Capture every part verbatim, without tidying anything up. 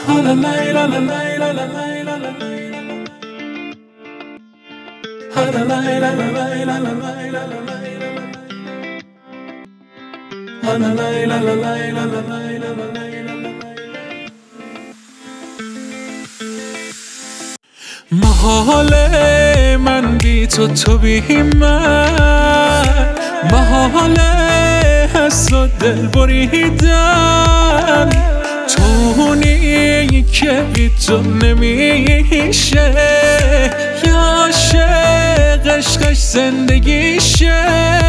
محاله من بی تو تو بی من، محاله حس و دل بریدن، تونی که بی تو نمیشه، یا عاشق عشقش زندگیشه.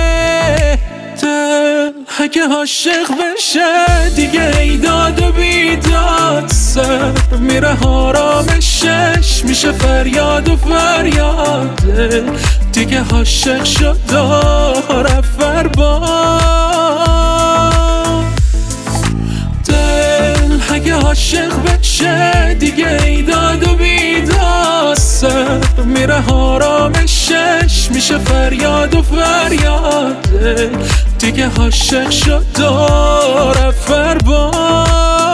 دل اگه عاشق بشه دیگه ایداد و بیداد، سر میره آرامشش میشه فریاد و فریاد. دل دیگه عاشق شد داره فرباد. دل اگه عاشق بشه دیگه ایداد و بیداد، سر میره آرامشش میشه فریاد و فریاد. دل دیگه عاشق شد داره فرباد.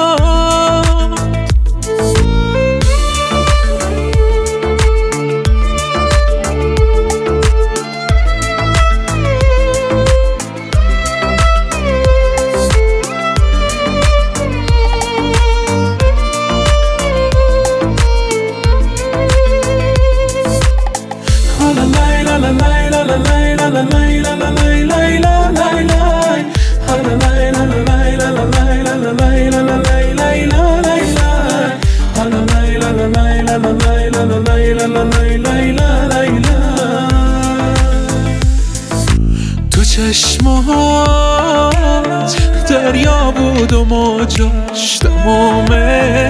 تو چشمات دریا بود و موجاش تمومه،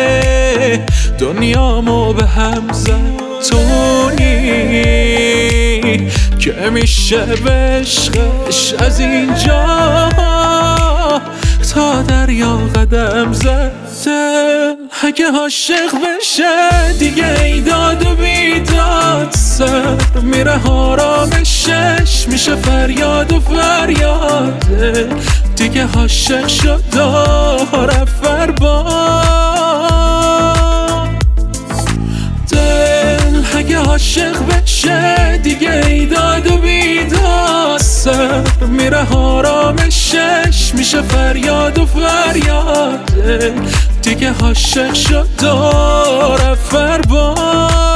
دنیامو به هم زد تونی که میشه به عشقش از اینجا تا دریا قدم زد. دل اگه عاشق بشه دیگه ایداد و بیداد، سر میره آرامشش میشه فریاد و فریاد. دل دیگه عاشق شد داره فرباد. دل اگه عاشق بشه دیگه ایداد و بیداد، سر میره آرامشش میشه فریاد و فریاد. دل دیگه عاشق شد داره فرباد.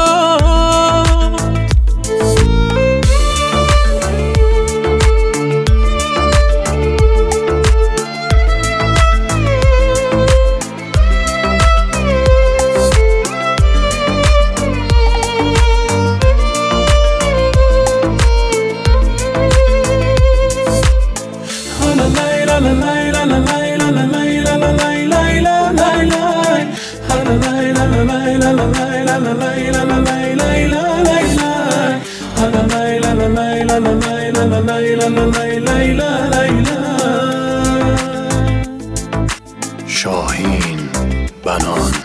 شاهین بنان